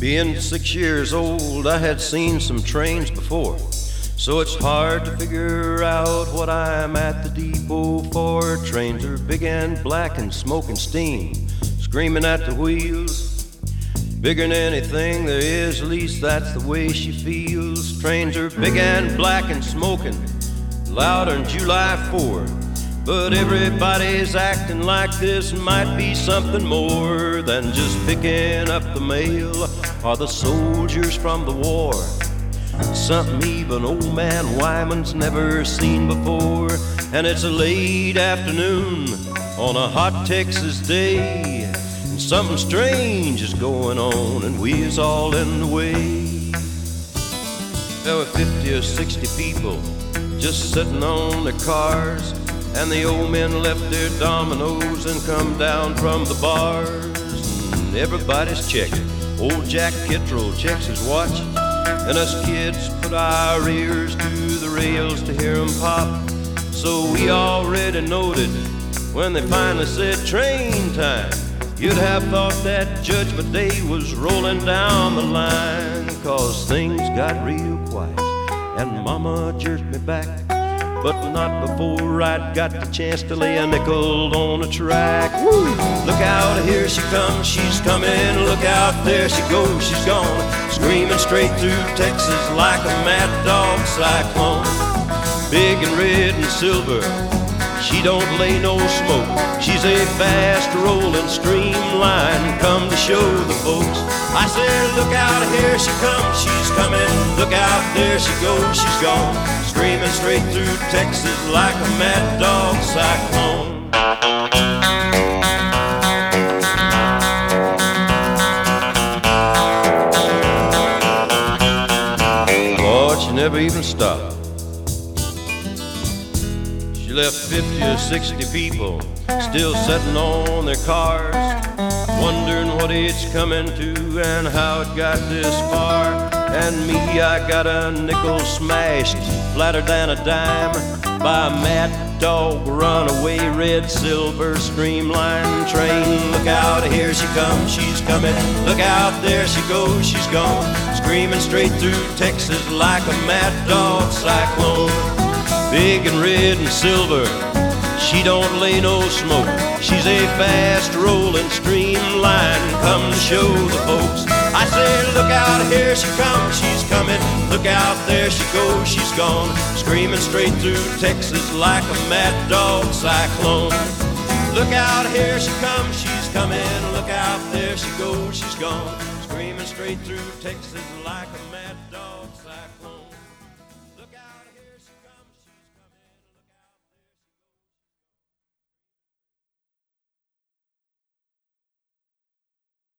Being 6 years old, I had seen some trains before, so it's hard to figure out what I'm at the depot for. Trains are big and black and smoking steam, screaming at the wheels. Bigger than anything there is, at least that's the way she feels. Trains are big and black and smoking, louder than July 4. But everybody's acting like this might be something more than just picking up the mail or the soldiers from the war. Something even old man Wyman's never seen before. And it's a late afternoon on a hot Texas day, and something strange is going on, and we is all in the way. There were 50 or 60 people just sitting on their cars, and the old men left their dominoes and come down from the bars. And everybody's checking. Old Jack Kittrell checks his watch, and us kids put our ears to the rails to hear 'em pop. So we already noted when they finally said train time, you'd have thought that Judgment Day was rolling down the line. 'Cause things got real quiet and Mama jerked me back, but not before I'd got the chance to lay a nickel on the track. Woo! Look out, here she comes, she's coming. Look out, there she goes, she's gone, screaming straight through Texas like a mad dog cyclone. Big and red and silver, she don't lay no smoke. She's a fast rolling streamline, come to show the folks. I said, look out, here she comes, she's coming. Look out, there she goes, she's gone, screaming straight through Texas like a mad dog cyclone. Lord, she never even stopped. She left 50 or 60 people still sitting on their cars, wondering what it's coming to and how it got this far. And me, I got a nickel smashed flatter than a dime by a mad dog runaway red silver streamline train. Look out, here she comes, she's coming. Look out, there she goes, she's gone, screaming straight through Texas like a mad dog cyclone. Big and red and silver, she don't lay no smoke. She's a fast rolling streamline, come to show the folks. I say, look out, here she comes, she's coming. Look out, there she goes, she's gone, screaming straight through Texas like a mad dog cyclone. Look out, here she comes, she's coming. Look out, there she goes, she's gone, screaming straight through Texas like a mad